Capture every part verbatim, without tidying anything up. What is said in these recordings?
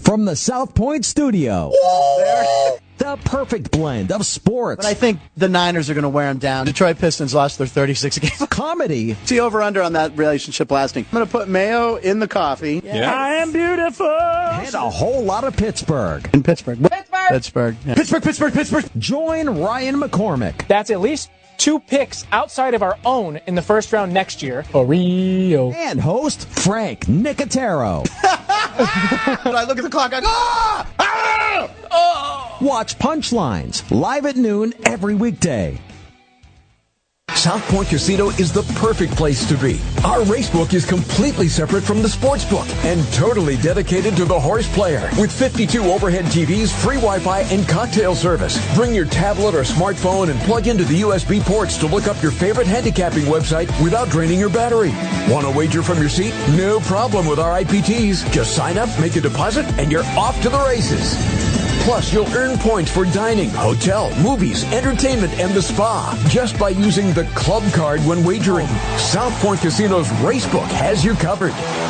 From the South Point studio, the perfect blend of sports. But I think the Niners are going to wear them down. Detroit Pistons lost their thirty-six games. Comedy. See over-under on that relationship lasting. I'm going to put mayo in the coffee. Yeah. I am beautiful. And a whole lot of Pittsburgh. In Pittsburgh. Pittsburgh. Pittsburgh. Yeah. Pittsburgh, Pittsburgh, Pittsburgh. Join Ryan McCormick. That's at least two picks outside of our own in the first round next year. Oreo. And host Frank Nicotero. I look at the clock, I go, ah! Ah! Oh! Watch Punchlines live at noon every weekday. South Point Casino is the perfect place to be. Our racebook is completely separate from the sportsbook and totally dedicated to the horse player. With fifty-two overhead T Vs, free Wi-Fi, and cocktail service. Bring your tablet or smartphone and plug into the U S B ports to look up your favorite handicapping website without draining your battery. Want to wager from your seat? No problem with our I P Ts. Just sign up, make a deposit, and you're off to the races. Plus, you'll earn points for dining, hotel, movies, entertainment, and the spa just by using the club card when wagering. South Point Casino's Racebook has you covered.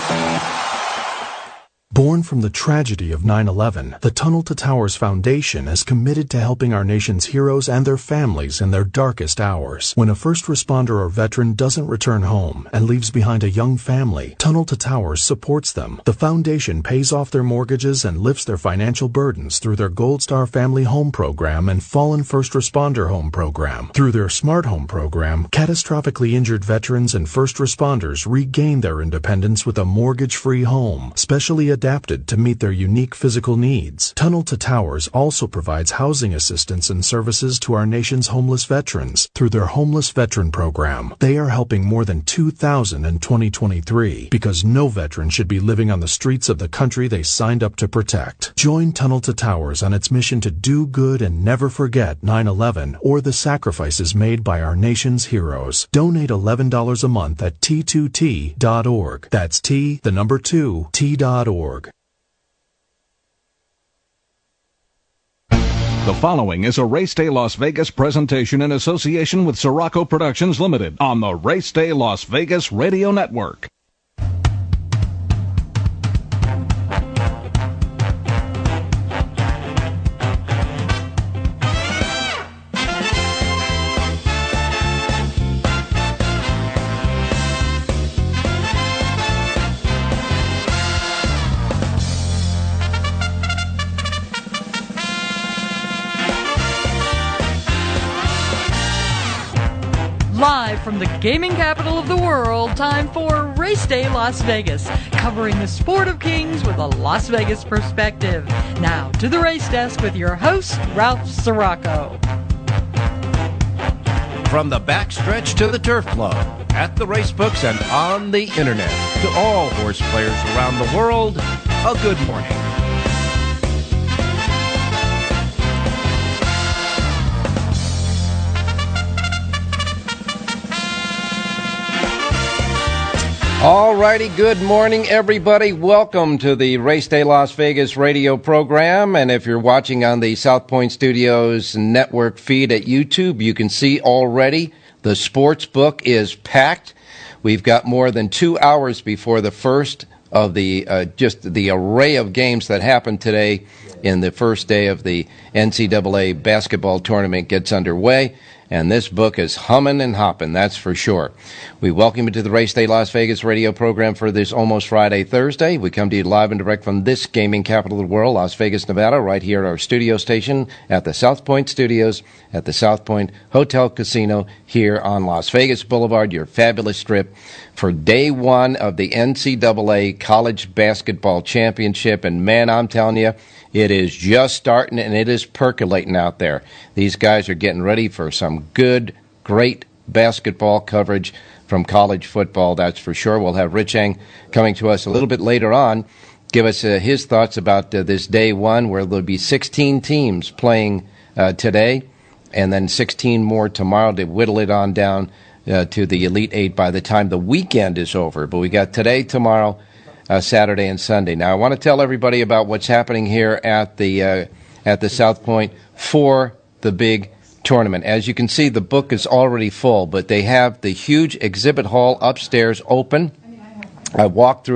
Born from the tragedy of nine eleven, the Tunnel to Towers Foundation is committed to helping our nation's heroes and their families in their darkest hours. When a first responder or veteran doesn't return home and leaves behind a young family, Tunnel to Towers supports them. The foundation pays off their mortgages and lifts their financial burdens through their Gold Star Family Home Program and Fallen First Responder Home Program. Through their Smart Home Program, catastrophically injured veterans and first responders regain their independence with a mortgage-free home, specially adapted adapted to meet their unique physical needs. Tunnel to Towers also provides housing assistance and services to our nation's homeless veterans through their Homeless Veteran Program. They are helping more than two thousand in twenty twenty-three because no veteran should be living on the streets of the country they signed up to protect. Join Tunnel to Towers on its mission to do good and never forget nine eleven or the sacrifices made by our nation's heroes. Donate eleven dollars a month at T two T dot org. That's T, the number two, T dot org. The following is a Race Day Las Vegas presentation in association with Sirocco Productions Limited on the Race Day Las Vegas Radio Network. Live from the gaming capital of the world, time for Race Day Las Vegas, covering the sport of kings with a Las Vegas perspective. Now to the race desk with your host, Ralph Sirocco. From the backstretch to the turf club, at the racebooks and on the internet, to all horse players around the world, a good morning. All righty, good morning, everybody. Welcome to the Race Day Las Vegas radio program. And if you're watching on the South Point Studios network feed at YouTube, you can see already the sports book is packed. We've got more than two hours before the first of the uh, just the array of games that happened today in the first day of the N C double A basketball tournament gets underway. And this book is humming and hopping, that's for sure. We welcome you to the Race Day Las Vegas radio program for this almost Friday, Thursday. We come to you live and direct from this gaming capital of the world, Las Vegas, Nevada, right here at our studio station at the South Point Studios at the South Point Hotel Casino here on Las Vegas Boulevard, your fabulous strip, for day one of the N C double A College Basketball Championship. And man, I'm telling you, it is just starting and it is percolating out there. These guys are getting ready for some good, great basketball coverage from college football, that's for sure. We'll have Rich Eng coming to us a little bit later on, give us uh, his thoughts about uh, this day one, where there'll be sixteen teams playing uh, today, and then sixteen more tomorrow to whittle it on down uh, to the Elite Eight by the time the weekend is over. But we got today, tomorrow, Uh, Saturday and Sunday. Now, I want to tell everybody about what's happening here at the uh, at the South Point for the big tournament. As you can see, the book is already full, but they have the huge exhibit hall upstairs open. I walked through it.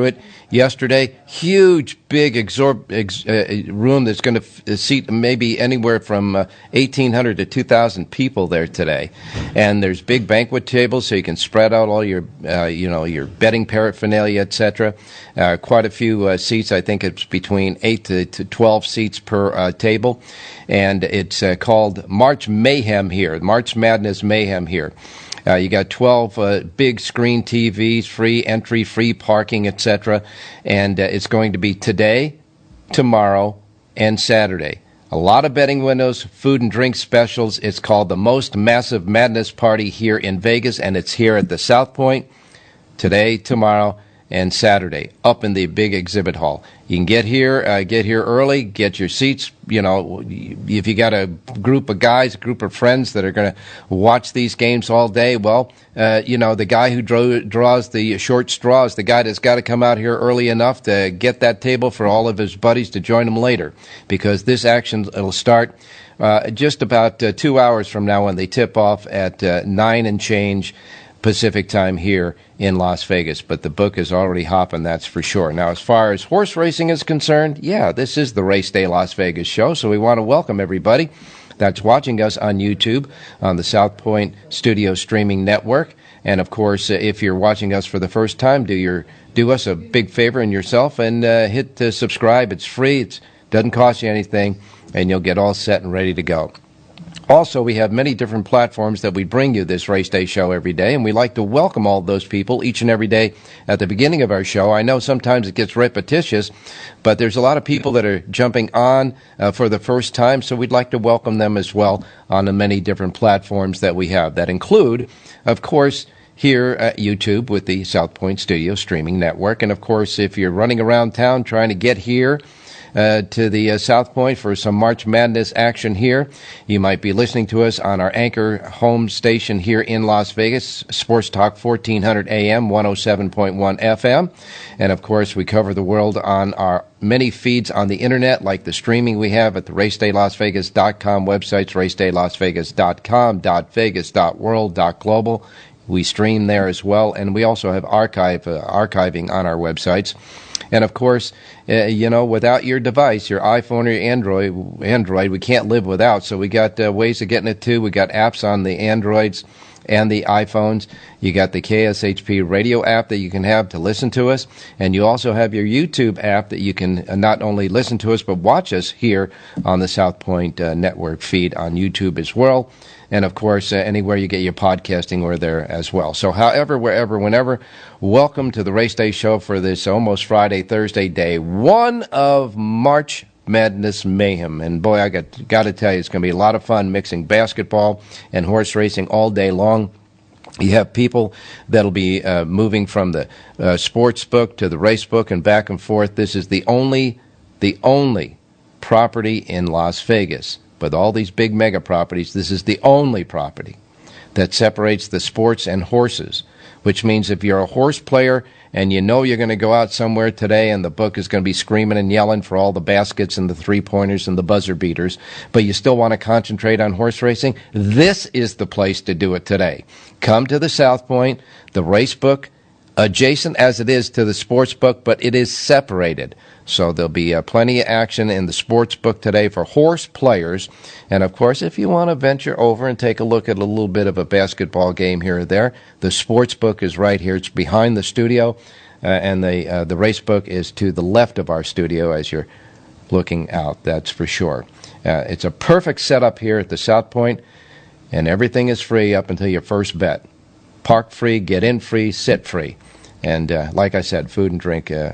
yesterday. Huge, big exorb- ex- uh, room that's going to f- seat maybe anywhere from uh, eighteen hundred to two thousand people there today. And there's big banquet tables so you can spread out all your, uh, you know, your betting paraphernalia, et cetera. Uh, quite a few uh, seats. I think it's between eight to, to twelve seats per uh, table. And it's uh, called March Mayhem here, March Madness Mayhem here. Uh, you got twelve uh, big screen T Vs, free entry, free parking, et cetera. And uh, it's going to be today, tomorrow, and Saturday. A lot of betting windows, food and drink specials. It's called the Most Massive Madness Party here in Vegas, and it's here at the South Point today, tomorrow, and Saturday, up in the big exhibit hall. You can get here, uh, get here early, get your seats. You know, if you got a group of guys, a group of friends that are going to watch these games all day, well, uh, you know, the guy who draw, draws the short straws, the guy that's got to come out here early enough to get that table for all of his buddies to join him later, because this action it'll start uh, just about uh, two hours from now when they tip off at uh, nine and change Pacific time here in Las Vegas. But the book is already hopping, that's for sure. Now, as far as horse racing is concerned, yeah, this is the Race Day Las Vegas show, so we want to welcome everybody that's watching us on YouTube, on the South Point Studio Streaming Network. And, of course, uh, if you're watching us for the first time, do your do us a big favor and yourself and uh, hit uh, subscribe. It's free. It doesn't cost you anything, and you'll get all set and ready to go. Also, we have many different platforms that we bring you this Race Day show every day, and we like to welcome all those people each and every day at the beginning of our show. I know sometimes it gets repetitious, but there's a lot of people that are jumping on uh, for the first time, so we'd like to welcome them as well on the many different platforms that we have. That include, of course, here at YouTube with the South Point Studio Streaming Network. And, of course, if you're running around town trying to get here, Uh, to the uh, South Point for some March Madness action here, you might be listening to us on our anchor home station here in Las Vegas, Sports Talk fourteen hundred A M, one oh seven point one F M. And, of course, we cover the world on our many feeds on the Internet, like the streaming we have at the race day las vegas dot com websites, race day las vegas dot com, .vegas, .world, .global. We stream there as well, and we also have archive uh, archiving on our websites. And, of course, uh, you know, without your device, your iPhone or your Android, Android, we can't live without. So we got uh, ways of getting it, too. We got apps on the Androids and the iPhones. You got the K S H P radio app that you can have to listen to us. And you also have your YouTube app that you can not only listen to us, but watch us here on the South Point uh, Network feed on YouTube as well. And, of course, uh, anywhere you get your podcasting, we're there as well. So however, wherever, whenever, welcome to the Race Day show for this almost Friday, Thursday, day one of March Madness Mayhem. And, boy, I got, got to tell you, it's going to be a lot of fun mixing basketball and horse racing all day long. You have people that'll be uh, moving from the uh, sports book to the race book and back and forth. This is the only, the only property in Las Vegas. With all these big mega properties, this is the only property that separates the sports and horses, which means if you're a horse player and you know you're going to go out somewhere today and the book is going to be screaming and yelling for all the baskets and the three-pointers and the buzzer beaters, but you still want to concentrate on horse racing, this is the place to do it today. Come to the South Point, the race book, adjacent as it is to the sports book, but it is separated. So there'll be uh, plenty of action in the sports book today for horse players. And, of course, if you want to venture over and take a look at a little bit of a basketball game here or there, the sports book is right here. It's behind the studio, uh, and the uh, the race book is to the left of our studio as you're looking out, that's for sure. Uh, it's a perfect setup here at the South Point, and everything is free up until your first bet. Park free, get in free, sit free. And, uh, like I said, food and drink uh,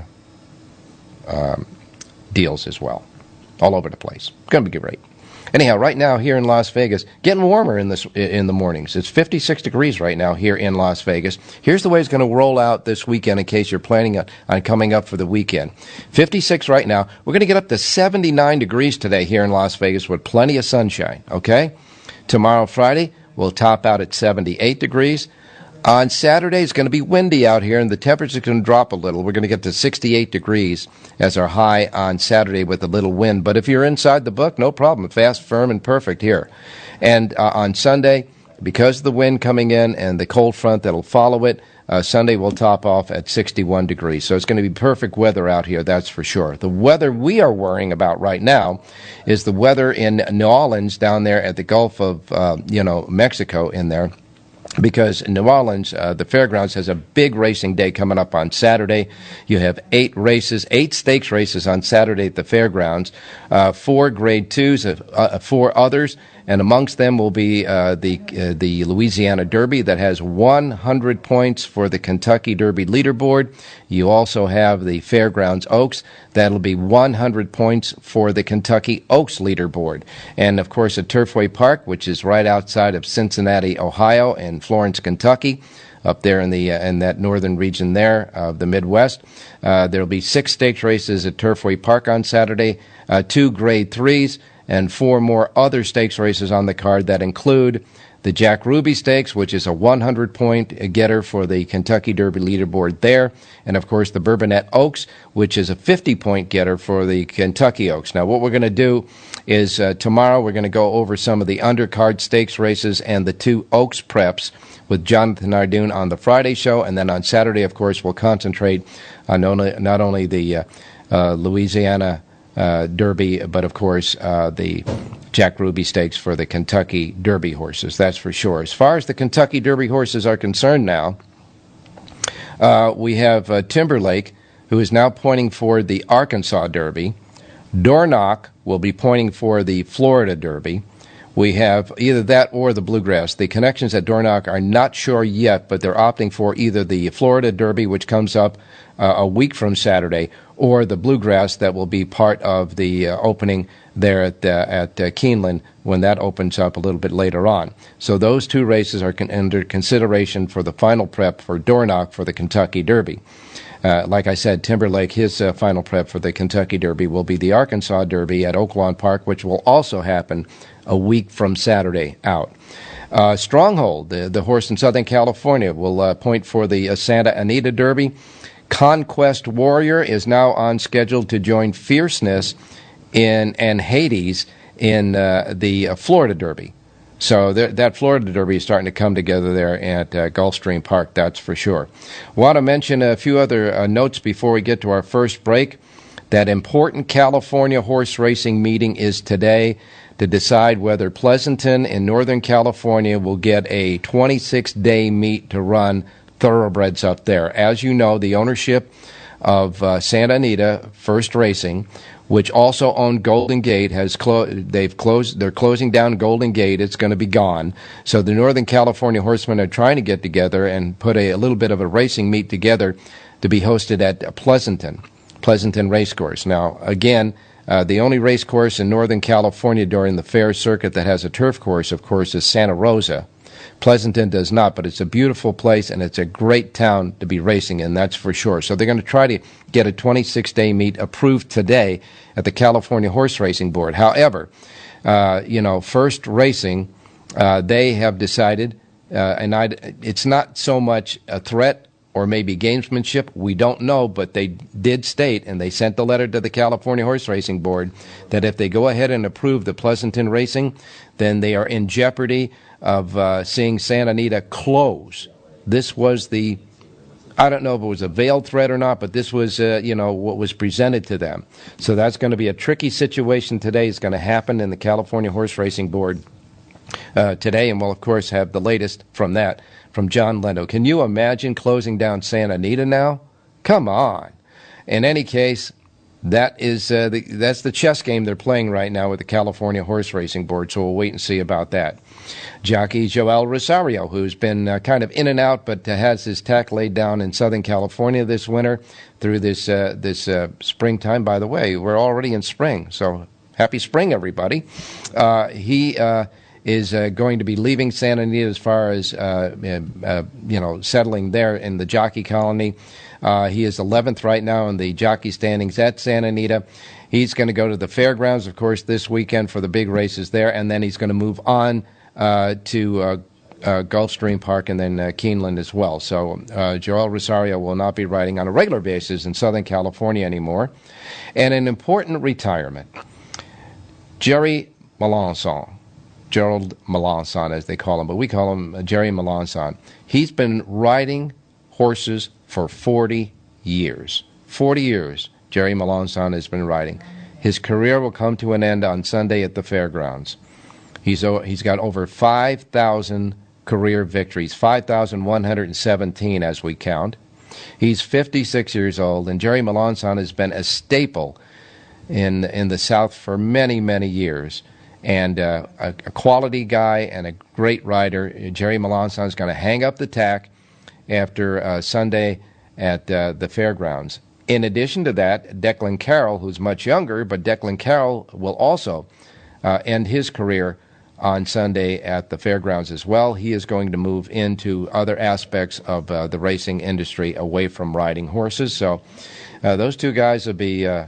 Um, deals as well, all over the place. It's going to be great. Anyhow, right now here in Las Vegas, getting warmer in this in the mornings. It's fifty-six degrees right now here in Las Vegas. Here's the way it's going to roll out this weekend in case you're planning on coming up for the weekend. fifty-six right now. We're going to get up to seventy-nine degrees today here in Las Vegas with plenty of sunshine, okay? Tomorrow, Friday, we'll top out at seventy-eight degrees. On Saturday, it's going to be windy out here, and the temperature is going to drop a little. We're going to get to sixty-eight degrees as our high on Saturday with a little wind. But if you're inside the book, no problem. Fast, firm, and perfect here. And uh, on Sunday, because of the wind coming in and the cold front that'll follow it, Uh, Sunday will top off at sixty-one degrees. So it's going to be perfect weather out here, that's for sure. The weather we are worrying about right now is the weather in New Orleans down there at the Gulf of, uh, you know, Mexico in there. Because in New Orleans, uh, the fairgrounds has a big racing day coming up on Saturday. You have eight races, eight stakes races on Saturday at the fairgrounds, uh, four grade twos, uh, uh, four others, and amongst them will be uh, the uh, the Louisiana Derby that has one hundred points for the Kentucky Derby leaderboard. You also have the Fairgrounds Oaks. That'll be one hundred points for the Kentucky Oaks leaderboard. And, of course, at Turfway Park, which is right outside of Cincinnati, Ohio, and Florence, Kentucky, up there in the uh, in that northern region there of the Midwest. Uh, there'll be six stakes races at Turfway Park on Saturday, uh, two grade threes, and four more other stakes races on the card that include the Jack Ruby Stakes, which is a one hundred point getter for the Kentucky Derby leaderboard there, and, of course, the Bourbonnais Oaks, which is a fifty point getter for the Kentucky Oaks. Now, what we're going to do is uh, tomorrow we're going to go over some of the undercard stakes races and the two Oaks preps with Jonathan Ardoon on the Friday show, and then on Saturday, of course, we'll concentrate on only, not only the uh, uh, Louisiana Uh, Derby, but of course uh, the Jack Ruby Stakes for the Kentucky Derby horses, that's for sure. As far as the Kentucky Derby horses are concerned now, uh, we have uh, Timberlake, who is now pointing for the Arkansas Derby. Dornock will be pointing for the Florida Derby. We have either that or the Bluegrass. The connections at Dornock are not sure yet, but they're opting for either the Florida Derby, which comes up uh, a week from Saturday, or the Bluegrass that will be part of the uh, opening there at uh, at uh, Keeneland when that opens up a little bit later on. So those two races are con- under consideration for the final prep for Dornock for the Kentucky Derby. Uh, like I said, Timberlake, his uh, final prep for the Kentucky Derby will be the Arkansas Derby at Oaklawn Park, which will also happen a week from Saturday out. Uh, Stronghold, the, the horse in Southern California, will uh, point for the uh, Santa Anita Derby. Conquest Warrior is now on schedule to join Fierceness in and Hades in uh, the uh, Florida Derby. So th- that Florida Derby is starting to come together there at uh, Gulfstream Park, that's for sure. Want to mention a few other uh, notes before we get to our first break. That important California horse racing meeting is today to decide whether Pleasanton in Northern California will get a twenty-six day meet to run thoroughbreds up there. As you know, the ownership of uh, Santa Anita First Racing, which also owned Golden Gate, has clo- they've closed. They're closing down Golden Gate. It's going to be gone. So the Northern California horsemen are trying to get together and put a, a little bit of a racing meet together to be hosted at Pleasanton, Pleasanton Racecourse. Now, again, uh, the only race course in Northern California during the fair circuit that has a turf course, of course, is Santa Rosa. Pleasanton does not, but it's a beautiful place, and it's a great town to be racing in, that's for sure. So they're going to try to get a twenty-six day meet approved today at the California Horse Racing Board. However, uh, you know, First Racing, uh, they have decided, uh, and I, it's not so much a threat or maybe gamesmanship, we don't know, but they did state, and they sent the letter to the California Horse Racing Board, that if they go ahead and approve the Pleasanton racing, then they are in jeopardy of uh, seeing Santa Anita close. This was the, I don't know if it was a veiled threat or not, but this was, uh, you know, what was presented to them. So that's going to be a tricky situation today. It's going to happen in the California Horse Racing Board uh, today, and we'll, of course, have the latest from that from John Lendo. Can you imagine closing down Santa Anita now? Come on. In any case, that is uh, the, that's the chess game they're playing right now with the California Horse Racing Board, so we'll wait and see about that. Jockey Joel Rosario, who's been uh, kind of in and out, but uh, has his tack laid down in Southern California this winter through this uh, this uh, springtime. By the way, we're already in spring, so happy spring, everybody. Uh, he uh, is uh, going to be leaving Santa Anita as far as uh, uh, you know, settling there in the jockey colony. Uh, he is eleventh right now in the jockey standings at Santa Anita. He's going to go to the fairgrounds, of course, this weekend for the big races there, and then he's going to move on uh, to uh, uh, Gulfstream Park and then uh, Keeneland as well. So uh, Joel Rosario will not be riding on a regular basis in Southern California anymore. And an important retirement, Jerry Melancon, Gerald Melancon as they call him, but we call him uh, Jerry Melancon. He's been riding horses for forty years. forty years Jerry Melancon has been riding. His career will come to an end on Sunday at the fairgrounds. He's he's got over five thousand career victories, five thousand one hundred seventeen as we count. He's fifty-six years old, and Jerry Melancon has been a staple in in the South for many, many years. And uh, a, a quality guy and a great rider. Jerry Melancon is going to hang up the tack after uh, Sunday at uh, the fairgrounds. In addition to that, Declan Carroll, who's much younger, but Declan Carroll will also uh, end his career on Sunday at the fairgrounds as well. He is going to move into other aspects of uh, the racing industry away from riding horses. So uh, those two guys will be uh,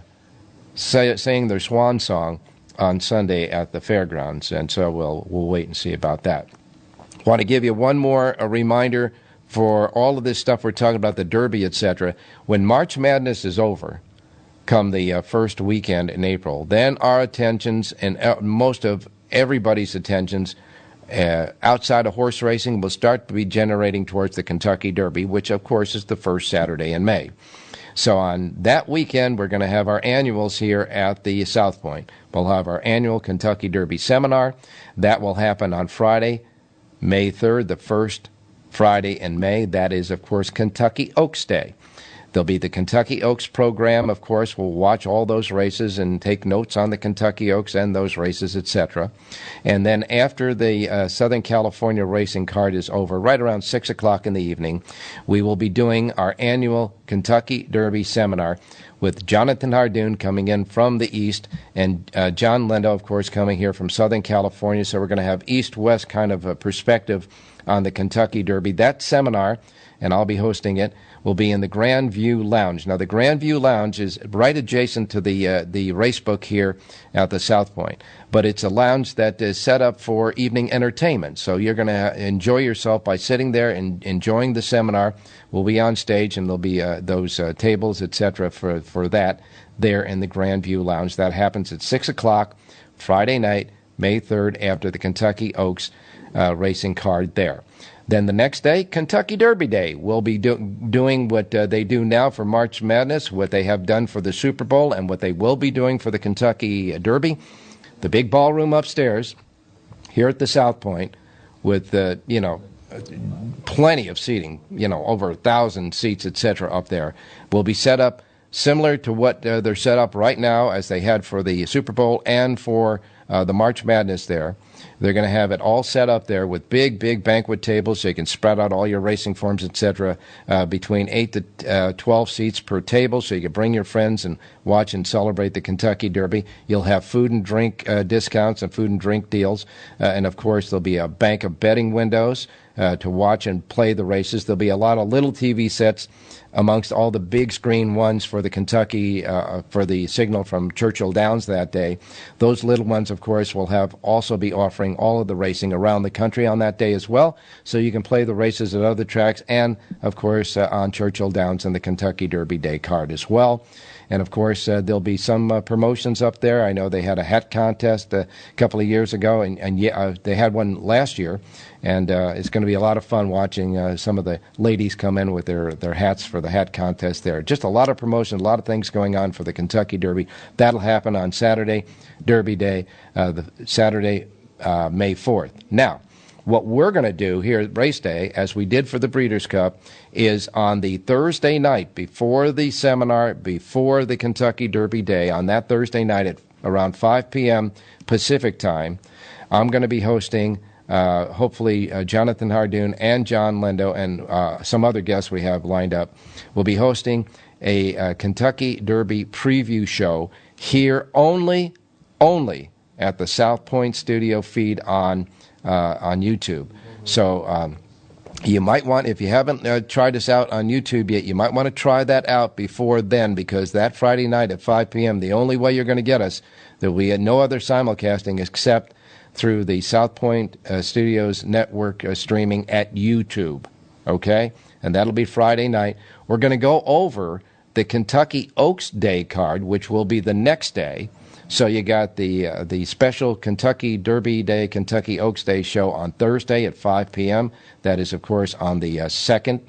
say, saying their swan song on Sunday at the fairgrounds, and so we'll we'll wait and see about that. I want to give you one more a reminder for all of this stuff we're talking about, the Derby, et cetera. When March Madness is over, come the uh, first weekend in April, then our attentions and uh, most of everybody's attentions uh, outside of horse racing will start to be generating towards the Kentucky Derby, which of course is the first Saturday in May. So on that weekend, we're going to have our annuals here at the South Point. We'll have our annual Kentucky Derby seminar. That will happen on Friday, May third, the first Friday in May. That is, of course, Kentucky Oaks Day. There'll be the Kentucky Oaks program, of course. We'll watch all those races and take notes on the Kentucky Oaks and those races, et cetera. And then after the uh, Southern California racing card is over, right around six o'clock in the evening, we will be doing our annual Kentucky Derby seminar with Jonathan Hardoon coming in from the east and uh, John Lindo, of course, coming here from Southern California. So we're going to have east-west kind of a perspective on the Kentucky Derby. That seminar, and I'll be hosting it, will be in the Grand View Lounge. Now, the Grand View Lounge is right adjacent to the uh, the race book here at the South Point, but it's a lounge that is set up for evening entertainment. So you're going to enjoy yourself by sitting there and enjoying the seminar. We'll be on stage, and there'll be uh, those uh, tables, et cetera, for, for that there in the Grand View Lounge. That happens at six o'clock Friday night, May third, after the Kentucky Oaks uh, racing card there. Then the next day, Kentucky Derby Day. We'll be do- doing what uh, they do now for March Madness, what they have done for the Super Bowl, and what they will be doing for the Kentucky Derby. The big ballroom upstairs here at the South Point with, uh, you know, plenty of seating, you know, over a thousand seats, et cetera, up there, will be set up similar to what uh, they're set up right now as they had for the Super Bowl and for uh, the March Madness there. They're going to have it all set up there with big, big banquet tables so you can spread out all your racing forms, et cetera, uh, between eight to uh, twelve seats per table so you can bring your friends and watch and celebrate the Kentucky Derby. You'll have food and drink uh, discounts and food and drink deals. Uh, and, of course, there'll be a bank of betting windows uh, to watch and play the races. There'll be a lot of little T V sets amongst all the big screen ones for the Kentucky, uh, for the signal from Churchill Downs that day. Those little ones, of course, will have also be offering all of the racing around the country on that day as well, so you can play the races at other tracks and, of course, uh, on Churchill Downs and the Kentucky Derby Day card as well. And, of course, uh, there'll be some uh, promotions up there. I know they had a hat contest a couple of years ago, and, and yeah, uh, they had one last year. And uh, it's going to be a lot of fun watching uh, some of the ladies come in with their, their hats for the hat contest there. Just a lot of promotion, a lot of things going on for the Kentucky Derby. That'll happen on Saturday, Derby Day, uh, the Saturday, uh, May fourth. Now, what we're going to do here at Race Day, as we did for the Breeders' Cup, is on the Thursday night before the seminar, before the Kentucky Derby Day, on that Thursday night at around five p.m. Pacific time, I'm going to be hosting uh, hopefully uh, Jonathan Hardoon and John Lindo and uh, some other guests we have lined up. We'll be hosting a uh, Kentucky Derby preview show here only, only at the South Point Studio feed on Uh, on YouTube. So um, you might want, if you haven't uh, tried us out on YouTube yet, you might want to try that out before then, because that Friday night at five p.m., the only way you're going to get us, there will be no other simulcasting except through the South Point uh, Studios network uh, streaming at YouTube, okay? And that'll be Friday night. We're going to go over the Kentucky Oaks Day card, which will be the next day. So you got the uh, the special Kentucky Derby Day, Kentucky Oaks Day show on Thursday at five p.m. That is, of course, on the uh, second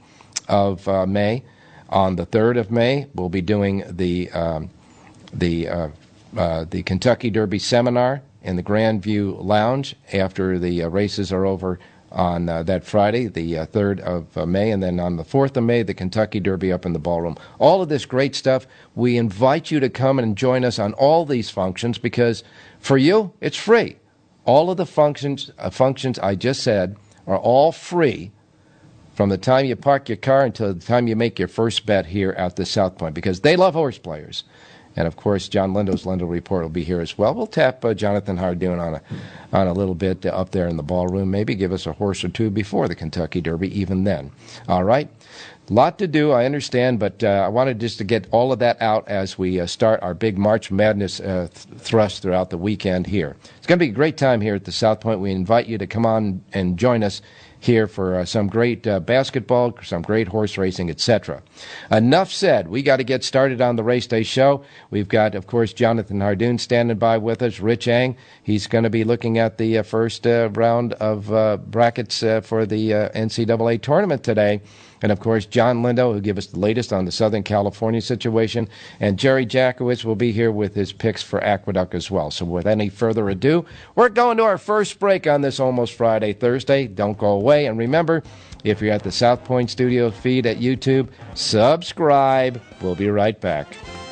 of uh, May. On the third of May, we'll be doing the um, the uh, uh, the Kentucky Derby seminar in the Grandview Lounge after the uh, races are over on uh, that Friday, the uh, third of uh, May, and then on the fourth of May, the Kentucky Derby up in the ballroom. All of this great stuff. We invite you to come and join us on all these functions because for you, it's free. All of the functions uh, functions I just said are all free from the time you park your car until the time you make your first bet here at the South Point because they love horse players. And, of course, John Lindo's Lindo Report will be here as well. We'll tap uh, Jonathan Hardoon on a, on a little bit uh, up there in the ballroom. Maybe give us a horse or two before the Kentucky Derby, even then. All right? A lot to do, I understand, but uh, I wanted just to get all of that out as we uh, start our big March Madness uh, th- thrust throughout the weekend here. It's going to be a great time here at the South Point. We invite you to come on and join us here for uh, some great uh, basketball, some great horse racing, et cetera. Enough said. We got to get started on the Race Day show. We've got, of course, Jonathan Hardoon standing by with us. Rich Eng, he's going to be looking at the uh, first uh, round of uh, brackets uh, for the uh, N C double A tournament today. And, of course, John Lindo, who'll give us the latest on the Southern California situation. And Jerry Jackowitz will be here with his picks for Aqueduct as well. So with any further ado, we're going to our first break on this Almost Friday Thursday. Don't go away. And remember, if you're at the South Point Studio feed at YouTube, subscribe. We'll be right back.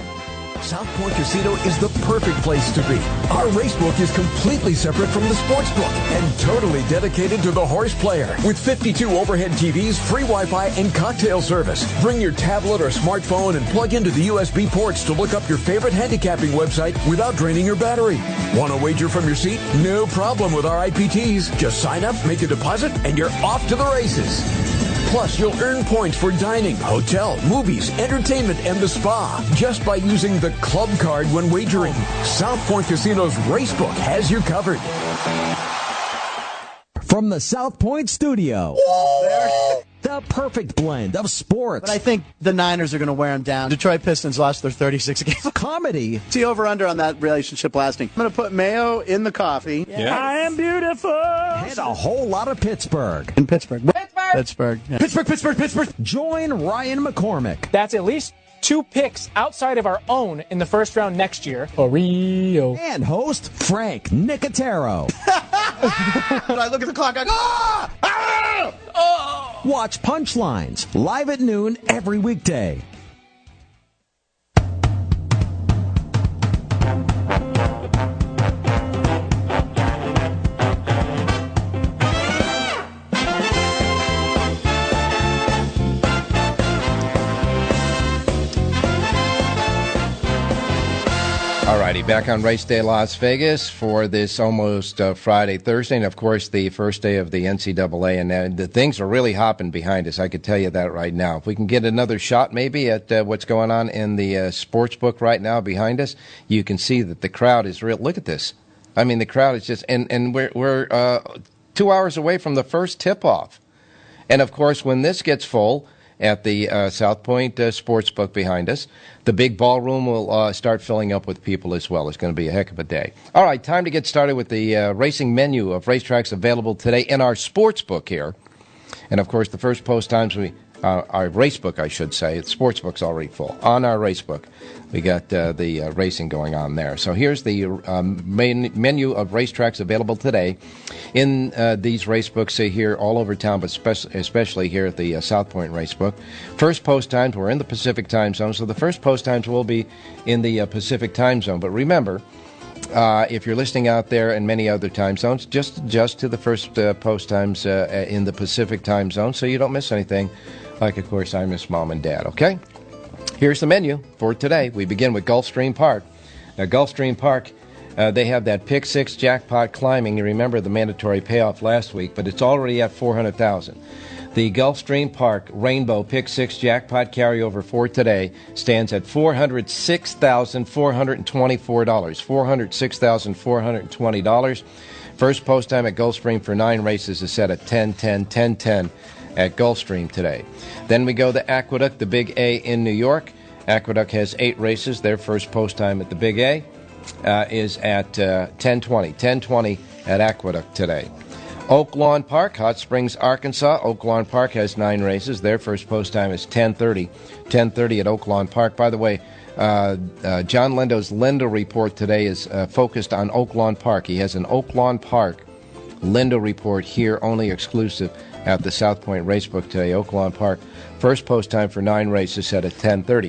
South Point Casino is the perfect place to be. Our racebook is completely separate from the sportsbook and totally dedicated to the horse player. With fifty-two overhead T Vs, free Wi-Fi, and cocktail service. Bring your tablet or smartphone and plug into the U S B ports to look up your favorite handicapping website without draining your battery. Want to wager from your seat? No problem with our I P Ts. Just sign up, make a deposit, and you're off to the races. Plus, you'll earn points for dining, hotel, movies, entertainment, and the spa just by using the club card when wagering. South Point Casino's Racebook has you covered. From the South Point Studio, the perfect blend of sports. But I think the Niners are going to wear them down. Detroit Pistons lost their thirty-six games. Comedy. See over-under on that relationship lasting. I'm going to put mayo in the coffee. Yeah. I am beautiful. And a whole lot of Pittsburgh. In Pittsburgh. Pittsburgh. Pittsburgh. Yeah. Pittsburgh, Pittsburgh, Pittsburgh. Join Ryan McCormick. That's at least two picks outside of our own in the first round next year. Oreo. And host Frank Nicotero. When I look at the clock, I go, ah! Ah! Oh! Watch Punchlines live at noon every weekday. Alrighty, back on Race Day Las Vegas for this almost uh, Friday, Thursday, and of course the first day of the N C double A, and uh, the things are really hopping behind us. I could tell you that right now. If we can get another shot maybe at uh, what's going on in the uh, sports book right now behind us, you can see that the crowd is real. Look at this. I mean, the crowd is just, and, and we're, we're uh, two hours away from the first tip-off. And of course, when this gets full at the uh, South Point uh, Sportsbook behind us, the big ballroom will uh, start filling up with people as well. It's going to be a heck of a day. All right, time to get started with the uh, racing menu of racetracks available today in our sportsbook here. And, of course, the first post times we, uh, our racebook, I should say, the sportsbook's already full. On our racebook, we got uh, the uh, racing going on there. So here's the um, main menu of racetracks available today in uh, these racebooks uh, here all over town, but spe- especially here at the uh, South Point Racebook. First post times, we're in the Pacific time zone, so the first post times will be in the uh, Pacific time zone. But remember, uh, if you're listening out there in many other time zones, just adjust to the first uh, post times uh, in the Pacific time zone so you don't miss anything. Like, of course, I miss Mom and Dad, okay? Here's the menu for today. We begin with Gulfstream Park. Now, Gulfstream Park, uh, they have that pick six jackpot climbing. You remember the mandatory payoff last week, but it's already at four hundred thousand dollars. The Gulfstream Park Rainbow Pick six jackpot carryover for today stands at four hundred six thousand four hundred twenty-four dollars. four hundred six thousand four hundred twenty dollars. First post time at Gulfstream for nine races is set at ten ten, ten ten at Gulfstream today. Then we go to Aqueduct, the Big A in New York. Aqueduct has eight races. Their first post time at the Big A uh, is at uh, ten twenty. ten twenty at Aqueduct today. Oak Lawn Park, Hot Springs, Arkansas. Oak Lawn Park has nine races. Their first post time is ten thirty. ten thirty at Oak Lawn Park. By the way, uh, uh, John Lindo's Lindo Report today is uh, focused on Oak Lawn Park. He has an Oak Lawn Park Lindo Report here, only exclusive at the South Point Racebook today. Oak Lawn Park, first post time for nine races set at ten thirty.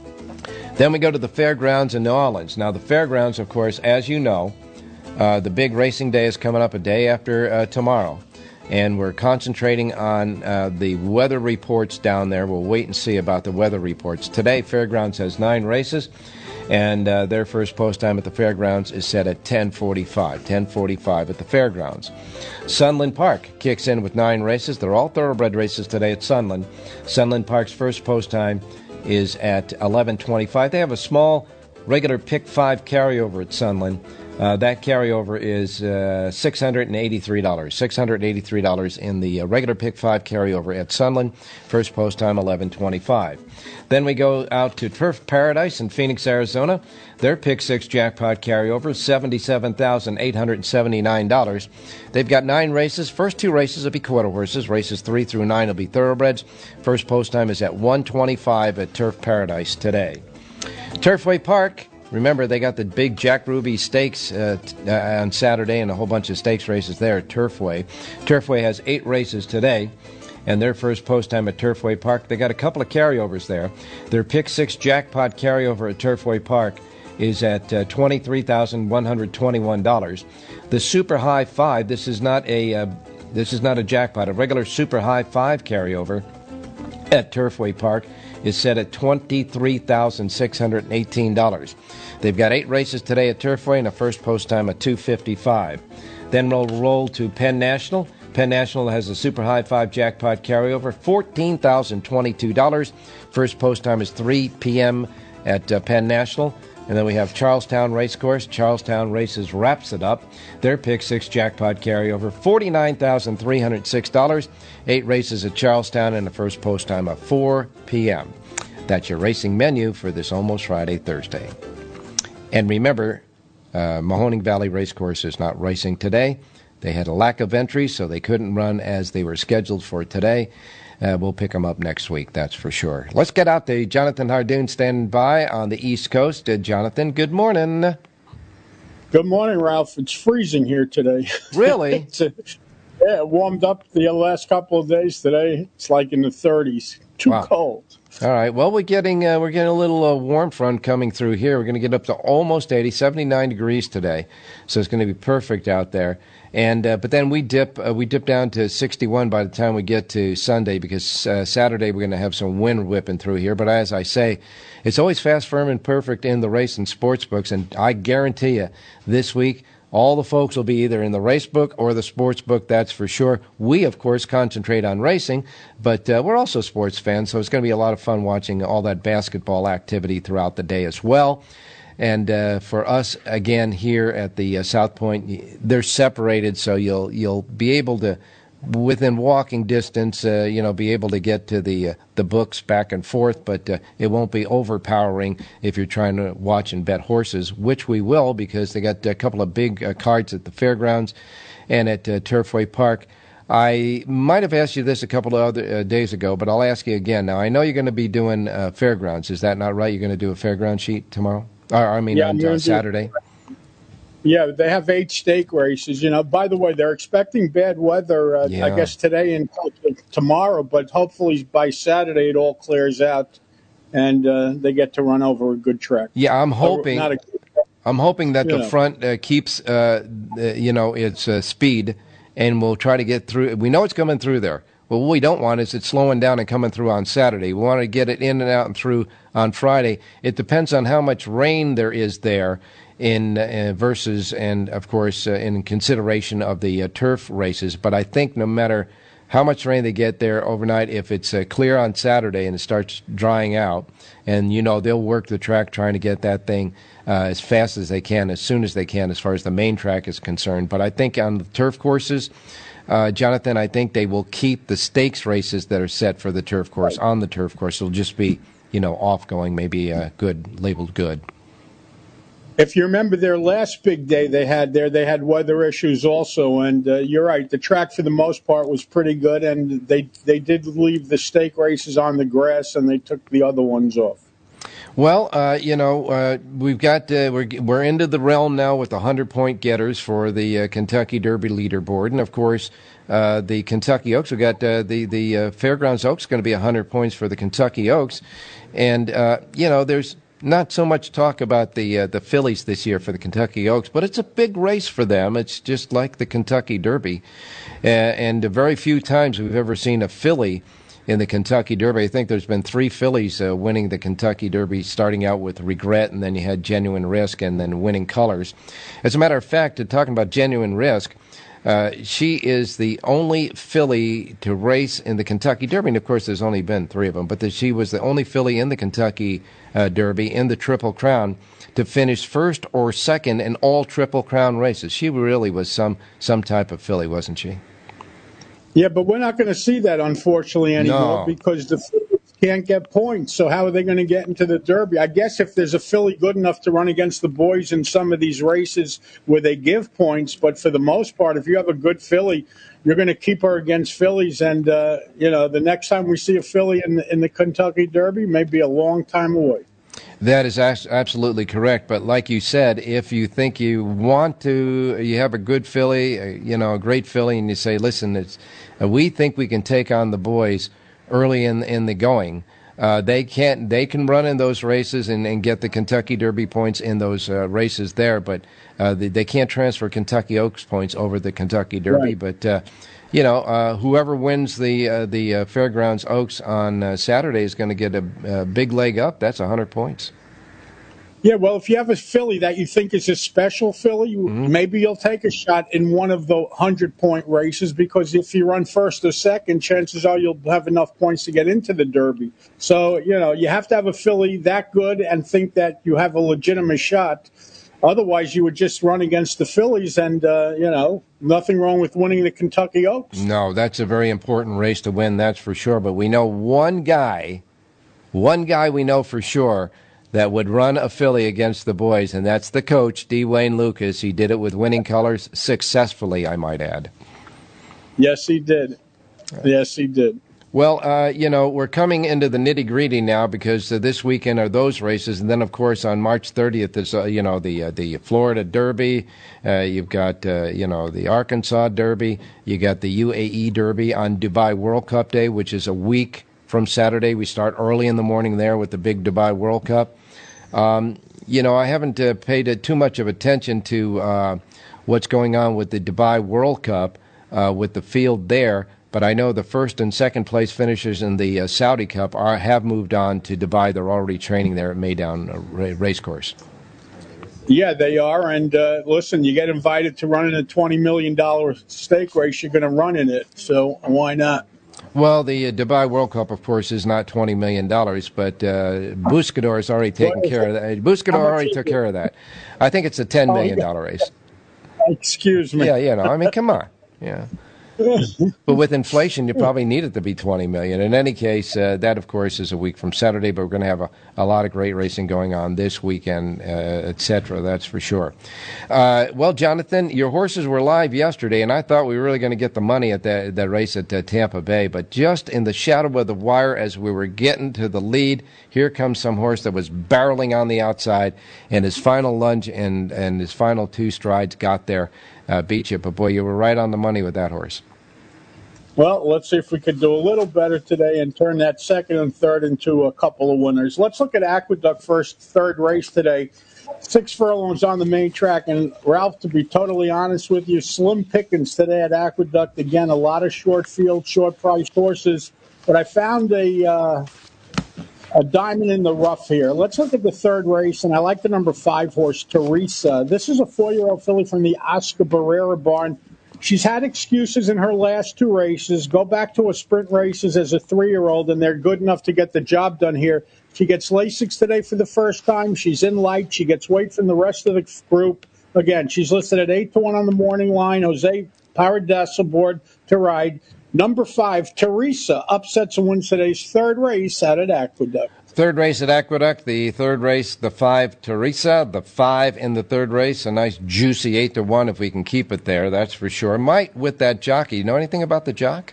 Then we go to the fairgrounds in New Orleans. Now, the fairgrounds, of course, as you know, uh, the big racing day is coming up a day after uh, tomorrow. And we're concentrating on uh, the weather reports down there. We'll wait and see about the weather reports. Today, Fairgrounds has nine races, and uh, their first post time at the Fairgrounds is set at ten forty-five. ten forty-five at the Fairgrounds. Sunland Park kicks in with nine races. They're all thoroughbred races today at Sunland. Sunland Park's first post time is at eleven twenty-five. They have a small regular pick five carryover at Sunland. Uh, that carryover is uh, six hundred eighty-three dollars. six hundred eighty-three dollars in the uh, regular pick five carryover at Sunland. First post time eleven twenty-five. Then we go out to Turf Paradise in Phoenix, Arizona. Their pick six jackpot carryover is seventy-seven thousand eight hundred seventy-nine dollars. They've got nine races. First two races will be quarter horses. Races three through nine will be thoroughbreds. First post time is at one twenty-five at Turf Paradise today. Turfway Park. Remember, they got the big Jack Ruby Stakes uh, t- uh, on Saturday and a whole bunch of stakes races there at Turfway. Turfway has eight races today, and their first post time at Turfway Park. They got a couple of carryovers there. Their pick six jackpot carryover at Turfway Park is at uh, twenty-three thousand one hundred twenty-one dollars. The Super High Five. This is not a uh, this is not a jackpot. A regular Super High Five carryover at Turfway Park is set at twenty-three thousand six hundred eighteen dollars. They've got eight races today at Turfway and a first post time at two fifty-five. Then we'll roll to Penn National. Penn National has a Super High Five jackpot carryover, fourteen thousand twenty-two dollars. First post time is three p.m. at uh, Penn National. And then we have Charlestown Racecourse. Charlestown Races wraps it up. Their pick six jackpot carryover, forty-nine thousand three hundred six dollars. Eight races at Charlestown and the first post time at four p.m. That's your racing menu for this Almost Friday, Thursday. And remember, uh, Mahoning Valley Racecourse is not racing today. They had a lack of entries, so they couldn't run as they were scheduled for today. Uh, we'll pick them up next week, that's for sure. Let's get out to Jonathan Hardoon standing by on the East Coast. Uh, Jonathan, good morning. Good morning, Ralph. It's freezing here today. Really? it's a, yeah, it warmed up the last couple of days. Today it's like in the thirties. Too wow. cold. All right. Well, we're getting uh, we're getting a little uh, warm front coming through here. We're going to get up to almost eighty, seventy-nine degrees today, so it's going to be perfect out there. And uh, but then we dip uh, we dip down to sixty-one by the time we get to Sunday, because uh, Saturday we're going to have some wind whipping through here. But as I say, it's always fast, firm, and perfect in the race and sports books. And I guarantee you, this week all the folks will be either in the race book or the sports book, that's for sure. We, of course, concentrate on racing, but uh, we're also sports fans, so it's going to be a lot of fun watching all that basketball activity throughout the day as well. And uh, for us, again, here at the uh, South Point, they're separated, so you'll you'll be able to, within walking distance, uh, you know, be able to get to the uh, the books back and forth, but uh, it won't be overpowering if you're trying to watch and bet horses, which we will, because they got a couple of big uh, cards at the fairgrounds and at uh, Turfway Park. I might have asked you this a couple of other uh, days ago, but I'll ask you again. Now, I know you're going to be doing uh, fairgrounds. Is that not right? You're going to do a fairground sheet tomorrow? Or, I mean, yeah, on uh, Saturday? Yeah, they have eight stake races. You know, by the way, they're expecting bad weather, uh, yeah. I guess, today and tomorrow, but hopefully by Saturday it all clears out and uh, they get to run over a good track. Yeah, I'm hoping Not a, I'm hoping that the know. front uh, keeps, uh, the, you know, its uh, speed, and we'll try to get through. We know it's coming through there. But what we don't want is it slowing down and coming through on Saturday. We want to get it in and out and through on Friday. It depends on how much rain there is there in uh, versus, and of course, uh, in consideration of the uh, turf races. But I think no matter how much rain they get there overnight, if it's uh, clear on Saturday and it starts drying out, and, you know, they'll work the track trying to get that thing uh, as fast as they can, as soon as they can, as far as the main track is concerned. But I think on the turf courses, Uh, Jonathan, I think they will keep the stakes races that are set for the turf course on the turf course. It'll just be, you know, off going, maybe uh, good, labeled good. If you remember their last big day they had there, they had weather issues also. And uh, you're right, the track for the most part was pretty good, and they they did leave the stake races on the grass, and they took the other ones off. Well, uh, you know, uh, we've got uh, we're we're into the realm now with the hundred point getters for the uh, Kentucky Derby leaderboard, and of course, uh, the Kentucky Oaks. We got uh, the the uh, Fairgrounds Oaks going to be a hundred points for the Kentucky Oaks, and uh, you know, there's not so much talk about the uh, the fillies this year for the Kentucky Oaks, but it's a big race for them. It's just like the Kentucky Derby, uh, and very few times we've ever seen a filly in the Kentucky Derby. I think there's been three fillies uh, winning the Kentucky Derby, starting out with Regret, and then you had Genuine Risk, and then Winning Colors. As a matter of fact, uh, talking about Genuine Risk, uh, she is the only filly to race in the Kentucky Derby, and of course there's only been three of them, but the, she was the only filly in the Kentucky uh, Derby in the Triple Crown to finish first or second in all Triple Crown races. She really was some some type of filly, wasn't she? Yeah, but we're not going to see that, unfortunately, anymore No. because the fillies can't get points. So how are they going to get into the Derby? I guess if there's a filly good enough to run against the boys in some of these races where they give points, but for the most part, if you have a good filly, you're going to keep her against fillies. And, uh, you know, the next time we see a filly in the, in the Kentucky Derby may be a long time away. That is absolutely correct. But like you said, if you think you want to, you have a good filly, uh, you know, a great filly, and you say, listen, it's, uh, we think we can take on the boys early in in the going. Uh, they can't. They can run in those races and, and get the Kentucky Derby points in those uh, races there, but uh, they, they can't transfer Kentucky Oaks points over the Kentucky Derby. Right. But uh, you know, uh, whoever wins the uh, the uh, Fairgrounds Oaks on uh, Saturday is going to get a, a big leg up. That's a hundred points. Yeah, well, if you have a filly that you think is a special filly, mm-hmm. maybe you'll take a shot in one of the hundred-point races, because if you run first or second, chances are you'll have enough points to get into the Derby. So, you know, you have to have a filly that good and think that you have a legitimate shot. Otherwise, you would just run against the fillies, and, uh, you know, nothing wrong with winning the Kentucky Oaks. No, that's a very important race to win, that's for sure. But we know one guy, one guy we know for sure that would run a filly against the boys, and that's the coach, D. Wayne Lucas. He did it with Winning Colors successfully, I might add. Yes, he did. Yes, he did. Well, uh, you know, we're coming into the nitty-gritty now, because uh, this weekend are those races, and then, of course, on March thirtieth is, uh, you know, the uh, the Florida Derby. Uh, you've got, uh, you know, the Arkansas Derby. You got the U A E Derby on Dubai World Cup Day, which is a week from Saturday. We start early in the morning there with the big Dubai World Cup. Um, you know, I haven't uh, paid uh, too much of attention to uh, what's going on with the Dubai World Cup uh, with the field there, but I know the first and second place finishers in the uh, Saudi Cup are have moved on to Dubai. They're already training there at Meydan uh, Racecourse. Yeah, they are. And uh, listen, you get invited to run in a twenty million dollars stake race, you're going to run in it. So why not? Well, the uh, Dubai World Cup, of course, is not twenty million dollars, but uh, Buscador has already taken What? care of that. Buscador already took care of that. I think it's a ten million dollars race. Excuse me. Yeah, you know, I mean, come on. Yeah. But with inflation, you probably need it to be twenty million dollars. In any case, uh, that, of course, is a week from Saturday, but we're going to have a, a lot of great racing going on this weekend, uh, et cetera, that's for sure. Uh, well, Jonathan, your horses were live yesterday, and I thought we were really going to get the money at the, the race at uh, Tampa Bay, but just in the shadow of the wire as we were getting to the lead, here comes some horse that was barreling on the outside, and his final lunge and, and his final two strides got there. Uh, beat you, but boy, you were right on the money with that horse. Well, let's see if we could do a little better today and turn that second and third into a couple of winners. Let's look at Aqueduct first, third race today. Six furlongs on the main track, and Ralph, to be totally honest with you, slim pickings today at Aqueduct. Again, a lot of short field, short priced horses, but I found a uh, a diamond in the rough here. Let's look at the third race, and I like the number five horse, Teresa. This is a four-year-old filly from the Oscar Barrera barn. She's had excuses in her last two races. Go back to her sprint races as a three-year-old, and they're good enough to get the job done here. She gets Lasix today for the first time. She's in light. She gets weight from the rest of the group. Again, she's listed at eight to one on the morning line. Jose Paredes aboard to ride. Number five, Teresa, upsets and wins today's third race out at Aqueduct. Third race at Aqueduct, the third race, the five Teresa, the five in the third race, a nice juicy eight to one if we can keep it there, that's for sure. Might with that jockey. You know anything about the jock?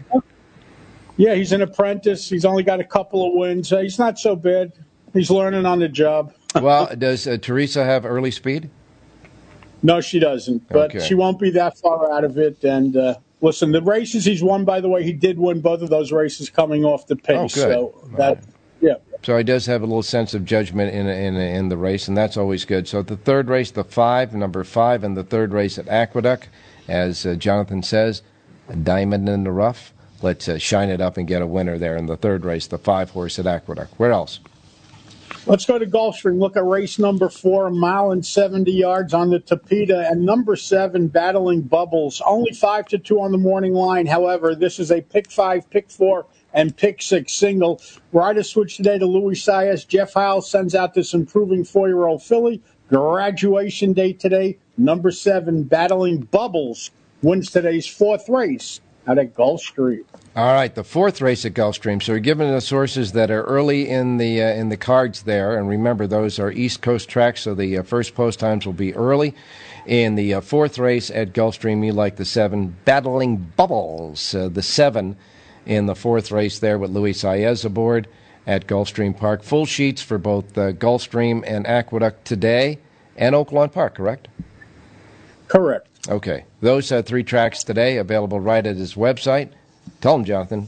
Yeah, he's an apprentice. He's only got a couple of wins. Uh, he's not so bad. He's learning on the job. Well, does uh, Teresa have early speed? No, she doesn't. But Okay. she won't be that far out of it. And uh, listen, the races he's won, by the way, he did win both of those races coming off the pace. Oh, good. So that, yeah. So he does have a little sense of judgment in in in the race, and that's always good. So the third race, the five, number five, and the third race at Aqueduct, as uh, Jonathan says, a diamond in the rough. Let's uh, shine it up and get a winner there in the third race, the five horse at Aqueduct. Where else? Let's go to Gulfstream. Look at race number four, a mile and seventy yards on the Tapeta, and number seven, Battling Bubbles. Only five to two on the morning line. However, this is a pick five, pick four, and pick six single. Rider switch today to Luis Saez. Jeff Howell sends out this improving four-year-old filly. Graduation date today. Number seven, Battling Bubbles, wins today's fourth race out at Gulfstream. All right, the fourth race at Gulfstream. So we're giving us horses that are early in the uh, in the cards there, and remember those are East Coast tracks, so the uh, first post times will be early. In the uh, fourth race at Gulfstream, you like the seven, Battling Bubbles, uh, the seven in the fourth race there with Luis Saez aboard at Gulfstream Park. Full sheets for both uh, Gulfstream and Aqueduct today, and Oaklawn Park, correct? Correct. Okay, those uh, three tracks today available right at his website. Tell him, Jonathan.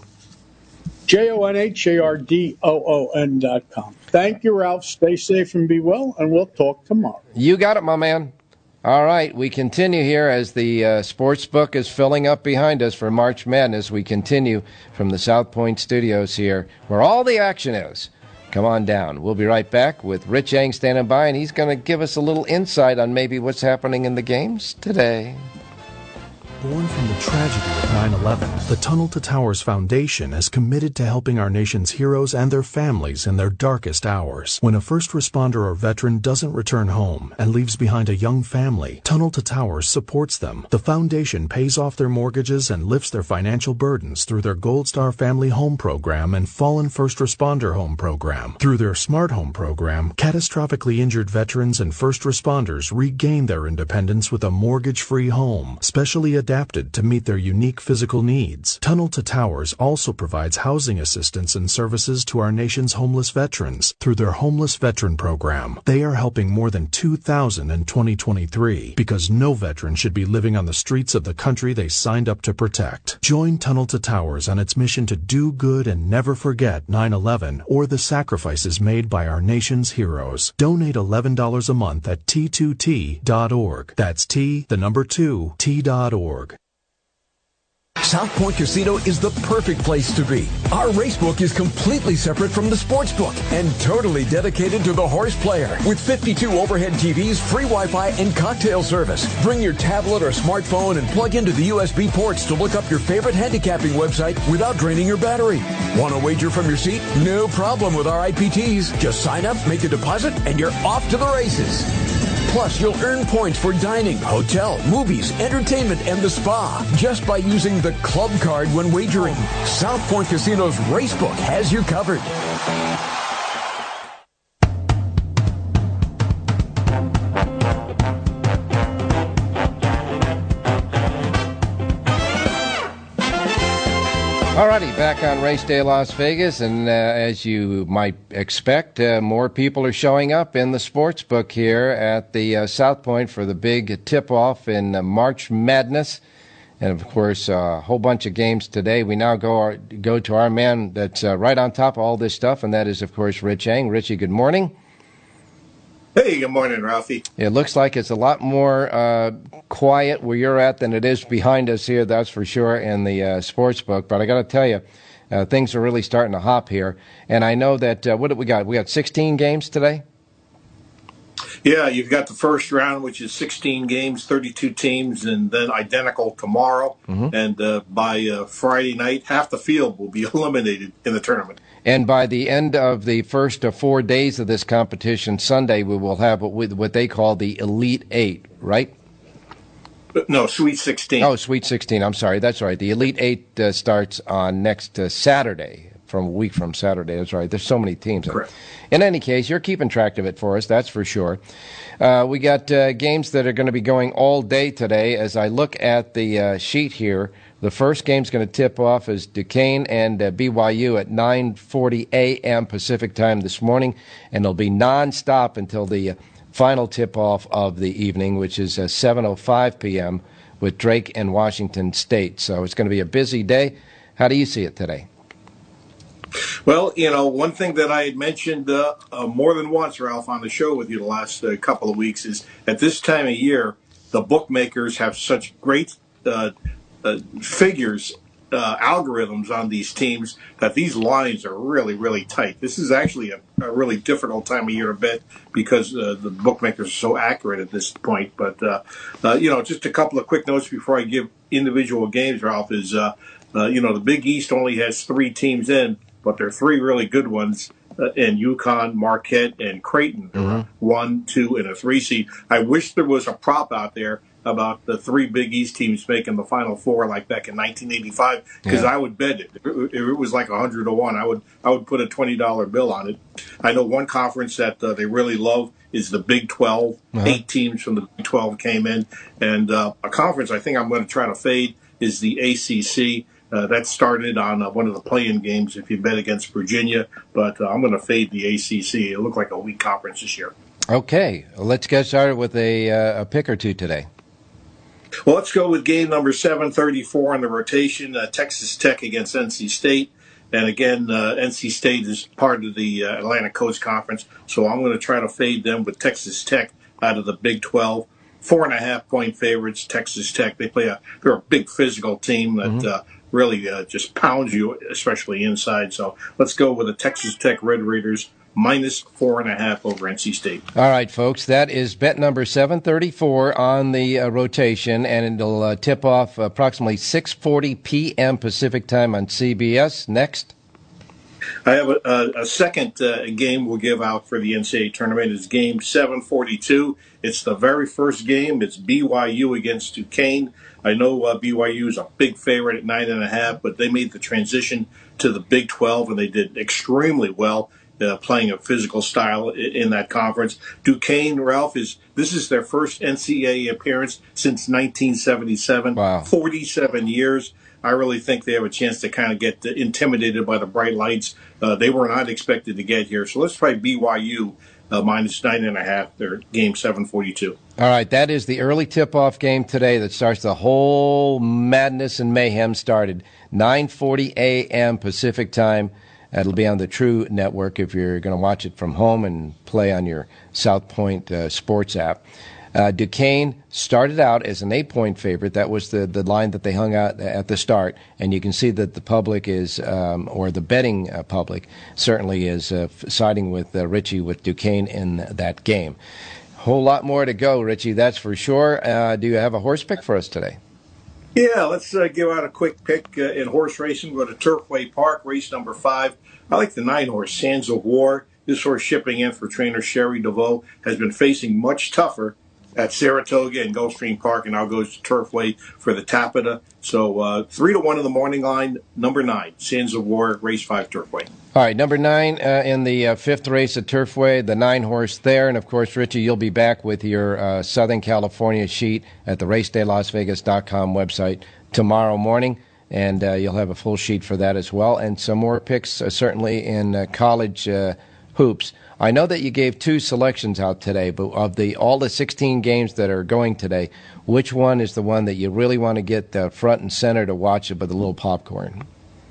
J O N H A R D O O N dot com. Thank you, Ralph. Stay safe and be well, and we'll talk tomorrow. You got it, my man. All right, we continue here as the uh, sports book is filling up behind us for March Madness. We continue from the South Point studios here, where all the action is. Come on down. We'll be right back with Rich Yang standing by, and he's going to give us a little insight on maybe what's happening in the games today. Born from the tragedy of nine eleven, the Tunnel to Towers Foundation is committed to helping our nation's heroes and their families in their darkest hours. When a first responder or veteran doesn't return home and leaves behind a young family, Tunnel to Towers supports them. The foundation pays off their mortgages and lifts their financial burdens through their Gold Star Family Home Program and Fallen First Responder Home Program. Through their Smart Home Program, catastrophically injured veterans and first responders regain their independence with a mortgage-free home, specially adapted adapted to meet their unique physical needs. Tunnel to Towers also provides housing assistance and services to our nation's homeless veterans through their Homeless Veteran Program. They are helping more than two thousand in twenty twenty-three because no veteran should be living on the streets of the country they signed up to protect. Join Tunnel to Towers on its mission to do good and never forget nine eleven or the sacrifices made by our nation's heroes. Donate eleven dollars a month at T two T dot org. That's T, the number two, T dot org. South Point Casino is the perfect place to be. Our racebook is completely separate from the sportsbook and totally dedicated to the horse player. With fifty-two overhead T Vs, free Wi-Fi, and cocktail service. Bring your tablet or smartphone and plug into the U S B ports to look up your favorite handicapping website without draining your battery. Want to wager from your seat? No problem with our I P Ts. Just sign up, make a deposit, and you're off to the races. Plus, you'll earn points for dining, hotel, movies, entertainment, and the spa just by using the club card when wagering. South Point Casino's Racebook has you covered. Alrighty, back on Race Day Las Vegas, and uh, as you might expect, uh, more people are showing up in the sports book here at the uh, South Point for the big tip-off in uh, March Madness. And, of course, uh, a whole bunch of games today. We now go our, go to our man that's uh, right on top of all this stuff, and that is, of course, Rich Yang. Richie, good morning. Hey, good morning, Ralphie. It looks like it's a lot more uh, quiet where you're at than it is behind us here, that's for sure, in the uh, sports book. But I got to tell you, uh, things are really starting to hop here. And I know that, uh, what did we got? We got sixteen games today? Yeah, you've got the first round, which is sixteen games, thirty-two teams, and then identical tomorrow. Mm-hmm. And uh, by uh, Friday night, half the field will be eliminated in the tournament. And by the end of the first uh, four days of this competition, Sunday, we will have what, we, what they call the Elite Eight, right? No, Sweet sixteen. Oh, Sweet sixteen. I'm sorry. That's right. The Elite Eight uh, starts on next uh, Saturday, from a week from Saturday. That's right. There's so many teams. Correct. In any case, you're keeping track of it for us, that's for sure. Uh, we got uh, games that are going to be going all day today. As I look at the uh, sheet here, the first game's going to tip off as Duquesne and uh, B Y U at nine forty a.m. Pacific time this morning, and it'll be nonstop until the uh, final tip-off of the evening, which is uh, seven oh five p.m. with Drake and Washington State. So it's going to be a busy day. How do you see it today? Well, you know, one thing that I had mentioned uh, uh, more than once, Ralph, on the show with you the last uh, couple of weeks is at this time of year, the bookmakers have such great uh, uh, figures, uh, algorithms on these teams that these lines are really, really tight. This is actually a, a really difficult time of year to bet because uh, the bookmakers are so accurate at this point. But, uh, uh, you know, just a couple of quick notes before I give individual games, Ralph, is, uh, uh, you know, the Big East only has three teams in, but there are three really good ones uh, in UConn, Marquette, and Creighton. Mm-hmm. One, two, and a three seed. I wish there was a prop out there about the three Big East teams making the Final Four like back in nineteen eighty-five, because yeah. I would bet it. If it, if it was like one hundred to one, I would I would put a twenty dollar bill on it. I know one conference that uh, they really love is the Big twelve. Uh-huh. Eight teams from the Big twelve came in. And uh, a conference I think I'm going to try to fade is the A C C. Uh, that started on uh, one of the play-in games if you bet against Virginia, but uh, I'm going to fade the A C C. It looked like a weak conference this year. Okay, let's get started with a, uh, a pick or two today. Well, let's go with game number seven thirty-four on the rotation, uh, Texas Tech against N C State. And again, uh, N C State is part of the uh, Atlantic Coast Conference, so I'm going to try to fade them with Texas Tech out of the Big twelve. Four and a half point favorites, Texas Tech. They play a they're a big physical team that mm-hmm. uh, really uh, just pounds you, especially inside. So let's go with the Texas Tech Red Raiders minus four and a half over N C State. All right, folks, that is bet number seven thirty-four on the uh, rotation, and it'll uh, tip off approximately six forty p.m. Pacific time on C B S. Next. I have a, a, a second uh, game we'll give out for the N C double A tournament. It's game seven forty-two. It's the very first game. It's B Y U against Duquesne. I know uh, B Y U is a big favorite at nine and a half, but they made the transition to the Big twelve, and they did extremely well uh, playing a physical style in, in that conference. Duquesne, Ralph, is this is their first N C double A appearance since nineteen seventy-seven. Wow. forty-seven years. I really think they have a chance to kind of get intimidated by the bright lights. Uh, they were not expected to get here. So let's try B Y U uh, minus nine and a half. Their game seven forty-two. All right, that is the early tip-off game today that starts the whole madness and mayhem started. nine forty a.m. Pacific time. It'll be on the True Network if you're going to watch it from home and play on your South Point uh, Sports app. Uh, Duquesne started out as an eight-point favorite. That was the, the line that they hung out at the start. And you can see that the public is, um, or the betting uh, public, certainly is uh, siding with uh, Richie with Duquesne in that game. Whole lot more to go, Richie, that's for sure. Uh, do you have a horse pick for us today? Yeah, let's uh, give out a quick pick uh, in horse racing. Go to Turfway Park, race number five. I like the nine horse, Sands of War. This horse shipping in for trainer Sherry DeVoe has been facing much tougher at Saratoga and Gulfstream Park, and now goes to Turfway for the Tapeta. So uh, three to one in the morning line, number nine, Sands of War, race five, Turfway. All right, number nine uh, in the uh, fifth race at Turfway, the nine horse there. And, of course, Richie, you'll be back with your uh, Southern California sheet at the race day las vegas dot com website tomorrow morning. And uh, you'll have a full sheet for that as well. And some more picks, uh, certainly, in uh, college uh, hoops. I know that you gave two selections out today, but of the all the sixteen games that are going today, which one is the one that you really want to get uh, front and center to watch it with a little popcorn?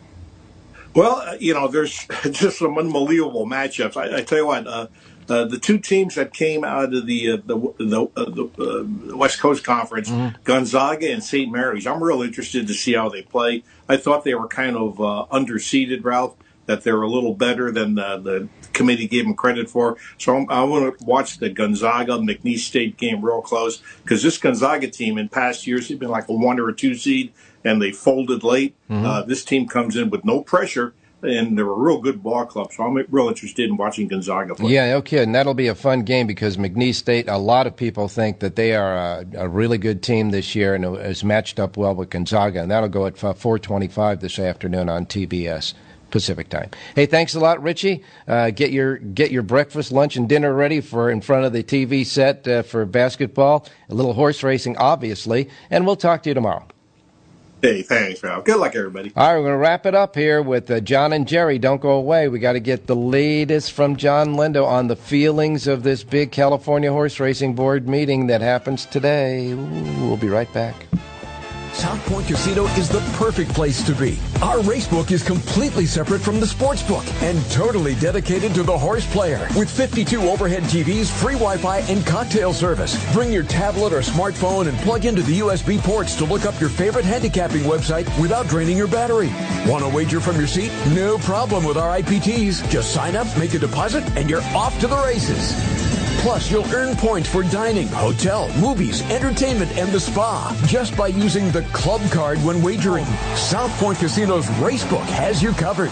Well, you know, there's just some unbelievable matchups. I, I tell you what, uh, uh, the two teams that came out of the uh, the, the, uh, the uh, West Coast Conference, mm-hmm. Gonzaga and Saint Mary's, I'm real interested to see how they play. I thought they were kind of uh, underseeded, Ralph, that they're a little better than uh, the committee gave them credit for. So I'm, I want to watch the Gonzaga-McNeese State game real close, because this Gonzaga team in past years has been like a one or a two seed, and they folded late. Mm-hmm. Uh, this team comes in with no pressure, and they're a real good ball club. So I'm real interested in watching Gonzaga play. Yeah, no kidding. That'll be a fun game, because McNeese State, a lot of people think that they are a, a really good team this year and is matched up well with Gonzaga, and that'll go at four twenty-five this afternoon on T B S. Pacific time. Hey, thanks a lot, Richie. Uh, get your get your breakfast, lunch, and dinner ready for in front of the T V set uh, for basketball, a little horse racing, obviously, and we'll talk to you tomorrow. Hey, thanks, Ralph. Good luck, everybody. All right, we're going to wrap it up here with uh, John and Jerry. Don't go away. We got to get the latest from John Lindo on the feelings of this big California Horse Racing Board meeting that happens today. Ooh, we'll be right back. South Point Casino is the perfect place to be. Our racebook is completely separate from the sportsbook and totally dedicated to the horse player. With fifty-two overhead T Vs, free Wi-Fi, and cocktail service. Bring your tablet or smartphone and plug into the U S B ports to look up your favorite handicapping website without draining your battery. Want to wager from your seat? No problem with our I P Ts. Just sign up, make a deposit, and you're off to the races. Plus, you'll earn points for dining, hotel, movies, entertainment, and the spa just by using the club card when wagering. South Point Casino's Racebook has you covered.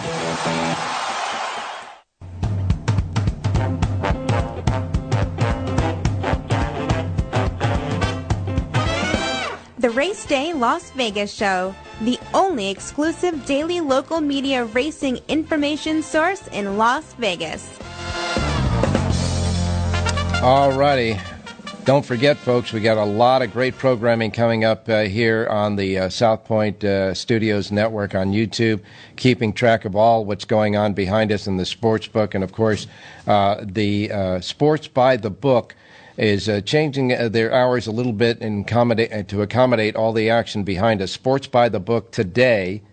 The Race Day Las Vegas Show, the only exclusive daily local media racing information source in Las Vegas. All righty. Don't forget, folks, we got a lot of great programming coming up uh, here on the uh, South Point uh, Studios Network on YouTube, keeping track of all what's going on behind us in the sports book. And, of course, uh, the uh, Sports by the Book is uh, changing uh, their hours a little bit in accommodate, to accommodate all the action behind us. Sports by the Book today,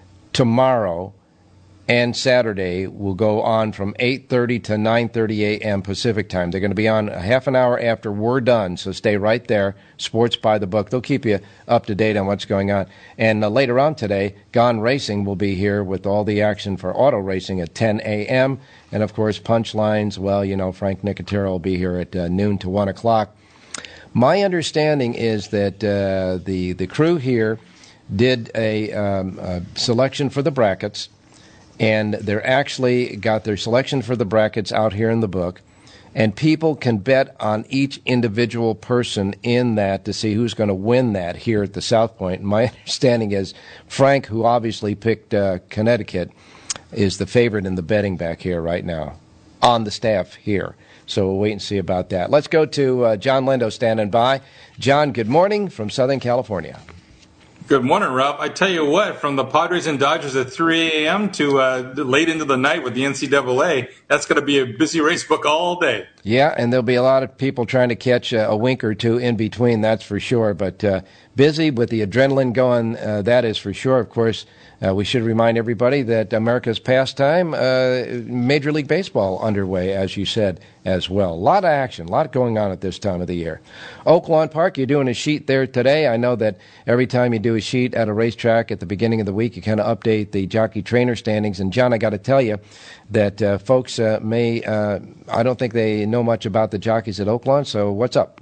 tomorrow, and Saturday will go on from eight thirty to nine thirty a.m. Pacific time. They're going to be on a half an hour after we're done, so stay right there. Sports by the Book. They'll keep you up to date on what's going on. And uh, later on today, Gone Racing will be here with all the action for auto racing at ten a.m. And, of course, Punchlines, well, you know, Frank Nicotero will be here at uh, noon to one o'clock. My understanding is that uh, the, the crew here did a, um, a selection for the brackets, and they're actually got their selection for the brackets out here in the book. And people can bet on each individual person in that to see who's going to win that here at the South Point. And my understanding is Frank, who obviously picked uh, Connecticut, is the favorite in the betting back here right now on the staff here. So we'll wait and see about that. Let's go to uh, John Lindo standing by. John, good morning from Southern California. Good morning, Ralph. I tell you what, from the Padres and Dodgers at three a.m. to uh, late into the night with the N C double A, that's going to be a busy race book all day. Yeah, and there'll be a lot of people trying to catch uh, a wink or two in between, that's for sure. But uh, busy with the adrenaline going, uh, that is for sure. Of course, uh, we should remind everybody that America's pastime, uh, Major League Baseball underway, as you said, as well. A lot of action, a lot going on at this time of the year. Oaklawn Park, you're doing a sheet there today. I know that every time you do a sheet at a racetrack at the beginning of the week, you kind of update the jockey trainer standings. And, John, I got to tell you that uh, folks uh, may, uh, I don't think they know much about the jockeys at Oaklawn, so what's up?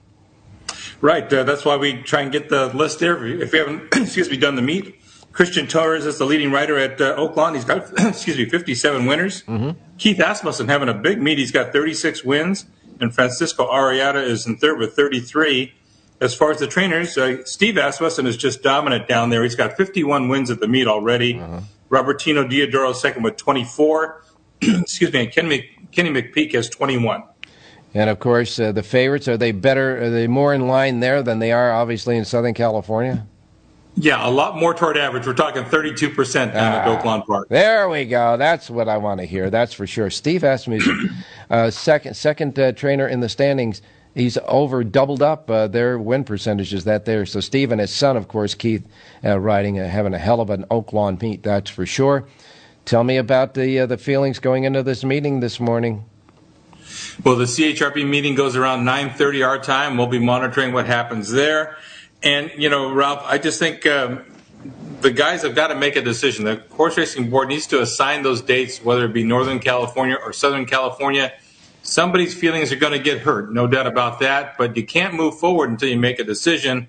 Right, uh, that's why we try and get the list there. If we haven't, excuse me, done the meet, Christian Torres is the leading rider at uh, Oaklawn. He's got, excuse me, fifty-seven winners. Mm-hmm. Keith Asmussen having a big meet. He's got thirty-six wins. And Francisco Arrieta is in third with thirty-three. As far as the trainers, uh, Steve Asmussen is just dominant down there. He's got fifty-one wins at the meet already. Uh-huh. Robertino Diodoro second with twenty-four. Excuse me, and Kenny, Kenny McPeak has twenty-one. And, of course, uh, the favorites, are they better, are they more in line there than they are, obviously, in Southern California? Yeah, a lot more toward average. We're talking thirty-two percent down ah, at Oaklawn Park. There we go. That's what I want to hear. That's for sure. Steve Asmussen, uh, second second uh, trainer in the standings. He's over doubled up uh, their win percentages that there. So Steve and his son, of course, Keith, uh, riding, uh, having a hell of an Oaklawn meet. That's for sure. Tell me about the uh, the feelings going into this meeting this morning. Well, the C H R P meeting goes around nine thirty our time. We'll be monitoring what happens there. And, you know, Ralph, I just think um, the guys have got to make a decision. The Horse Racing Board needs to assign those dates, whether it be Northern California or Southern California. Somebody's feelings are going to get hurt, no doubt about that. But you can't move forward until you make a decision.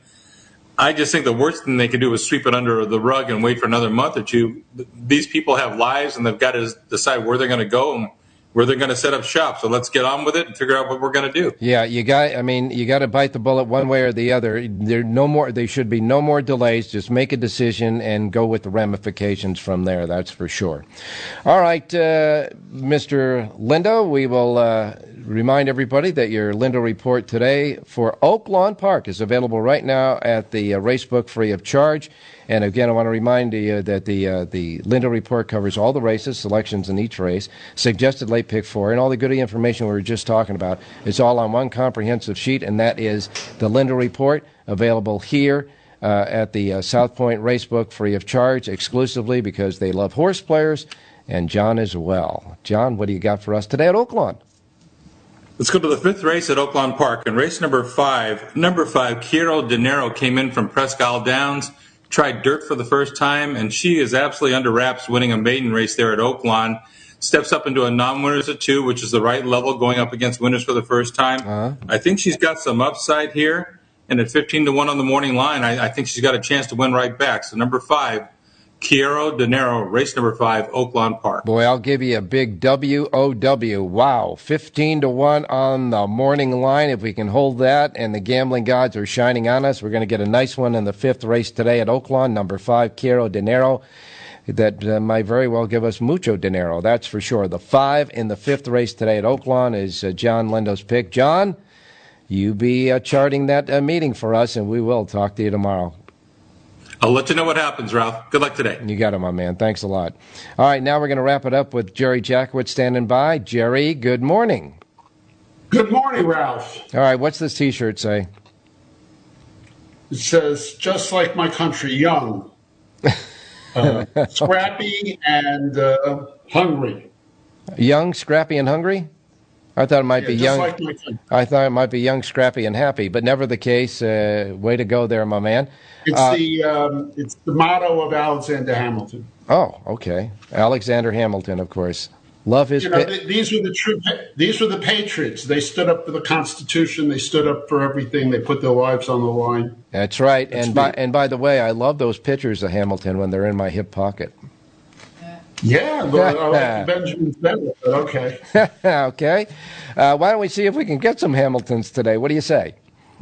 I just think the worst thing they could do is sweep it under the rug and wait for another month or two. These people have lives, and they've got to decide where they're going to go. And where they're going to set up shop. So let's get on with it and figure out what we're going to do. Yeah, you got. I mean, you got to bite the bullet one way or the other. There no more. There should be no more delays. Just make a decision and go with the ramifications from there. That's for sure. All right, uh, Mister Lindo, we will uh, remind everybody that your Lindo report today for Oaklawn Park is available right now at the uh, Racebook free of charge. And again, I want to remind you that the uh, the Lindo report covers all the races, selections in each race, suggested late pick four, and all the goody information we were just talking about. It's all on one comprehensive sheet, and that is the Lindo report, available here uh, at the uh, South Point Racebook free of charge, exclusively because they love horse players, and John as well. John, what do you got for us today at Oaklawn? Let's go to the fifth race at Oaklawn Park. In race number five, number five, Quiero Dinero came in from Presque Isle Downs. Tried dirt for the first time, and she is absolutely under wraps, winning a maiden race there at Oaklawn. Steps up into a non-winners at two, which is the right level, going up against winners for the first time. Uh-huh. I think she's got some upside here, and at fifteen to one on the morning line, I, I think she's got a chance to win right back. So number five, Quiero Dinero, race number five, Oaklawn Park. Boy, I'll give you a big W O W. Wow, fifteen to one on the morning line. If we can hold that and the gambling gods are shining on us, we're going to get a nice one in the fifth race today at Oaklawn, number five, Quiero Dinero. That uh, might very well give us mucho dinero, that's for sure. The five in the fifth race today at Oaklawn is uh, John Lindo's pick. John, you be uh, charting that uh, meeting for us, and we will talk to you tomorrow. I'll let you know what happens, Ralph. Good luck today. You got it, my man. Thanks a lot. All right, now we're going to wrap it up with Jerry Jackowitz standing by. Jerry, good morning. Good morning, Ralph. All right, what's this T-shirt say? It says, just like my country, young, uh, scrappy, and uh, hungry. Young, scrappy, and hungry? I thought it might yeah, be just young. Like my country. I thought it might be young, scrappy, and happy, but never the case. Uh, way to go there, my man. It's uh, the um, it's the motto of Alexander Hamilton. Oh, okay. Alexander Hamilton, of course. Love his. You know, pa- th- these were the true. These were the patriots. They stood up for the Constitution. They stood up for everything. They put their lives on the line. That's right. That's and me. by and by the way, I love those pictures of Hamilton when they're in my hip pocket. Yeah, but I like the Benjamin better, but okay. okay. Uh, why don't we see if we can get some Hamiltons today? What do you say?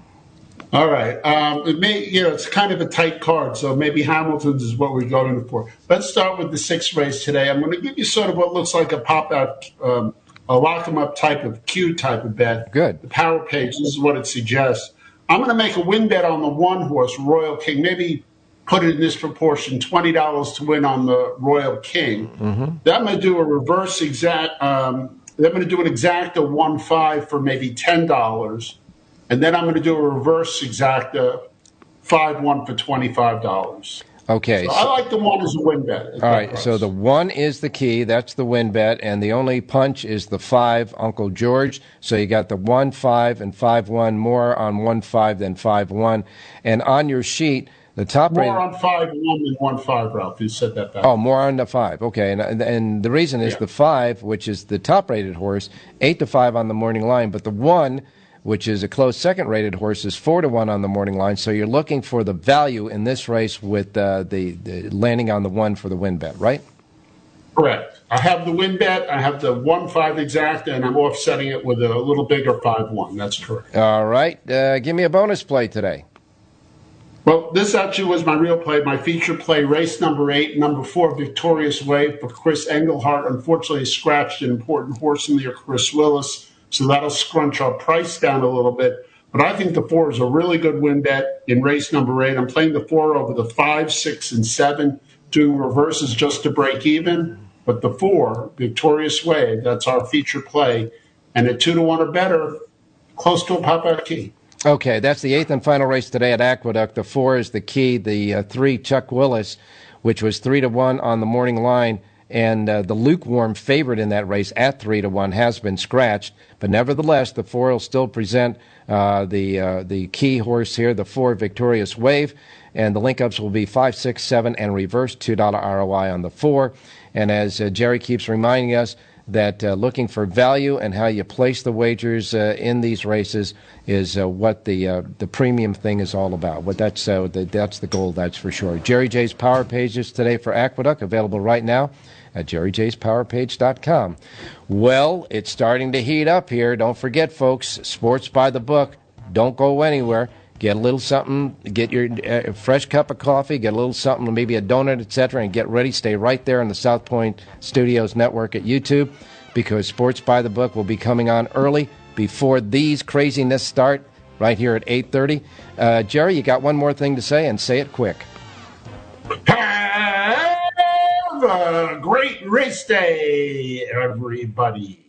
All right. Um, it may, you know, it's kind of a tight card, so maybe Hamilton's is what we're going for. Let's start with the sixth race today. I'm going to give you sort of what looks like a pop-out, um, a lock-em-up type of Q type of bet. Good. The power page, this is what it suggests. I'm going to make a win bet on the one horse, Royal King, maybe put it in this proportion, twenty dollars to win on the Royal King. Mm-hmm. Then I'm going to do a reverse exact, um, then I'm going to do an exacta one five for maybe ten dollars. And then I'm going to do a reverse exacta five one for twenty-five dollars. Okay. So so, I like the one as a win bet. All right. price. So the one is the key. That's the win bet. And the only punch is the five, Uncle George. So you got the one, five, and five, one, more on one, five than five, one. And on your sheet, the top More rated, on five one than one five, Ralph. You said that back. Oh, more on the five. Okay. And, and the reason is Yeah. the five, which is the top rated horse, eight to five on the morning line. But the one, which is a close second-rated horse, is four to one on the morning line. So you're looking for the value in this race with uh, the, the landing on the one for the win bet, right? Correct. I have the win bet. I have the one five exacta, and I'm offsetting it with a little bigger five one. That's correct. All right. Uh, give me a bonus play today. Well, this actually was my real play, my feature play, race number eight, number four, Victorious Wave for Chris Engelhart. Unfortunately, scratched an important horse in there, Chris Willis. So that'll scrunch our price down a little bit. But I think the four is a really good win bet in race number eight. I'm playing the four over the five, six, and seven, doing reverses just to break even. But the four, Victorious Wave, that's our feature play. And at two to one or better, close to a pop-out key. Okay, that's the eighth and final race today at Aqueduct. The four is the key. The uh, three, Chuck Willis, which was three to one on the morning line. And uh, the lukewarm favorite in that race at three to one has been scratched. But nevertheless, the four will still present uh, the uh, the key horse here, the four, Victorious Wave. And the link-ups will be five, six, seven, and reverse two dollar R O I on the four. And as uh, Jerry keeps reminding us, that uh, looking for value and how you place the wagers uh, in these races is uh, what the uh, the premium thing is all about. What that's uh, the, that's the goal, that's for sure. Jerry J's Power Pages today for Aqueduct, available right now at jerry jays power page dot com. Well, it's starting to heat up here. Don't forget, folks, sports by the book. Don't go anywhere. Get a little something, get your uh, fresh cup of coffee, get a little something, maybe a donut, et cetera, and get ready. Stay right there on the South Point Studios Network at YouTube, because Sports by the Book will be coming on early before these craziness start right here at eight thirty. Uh, Jerry, you got one more thing to say, and say it quick. Have a great race day, everybody.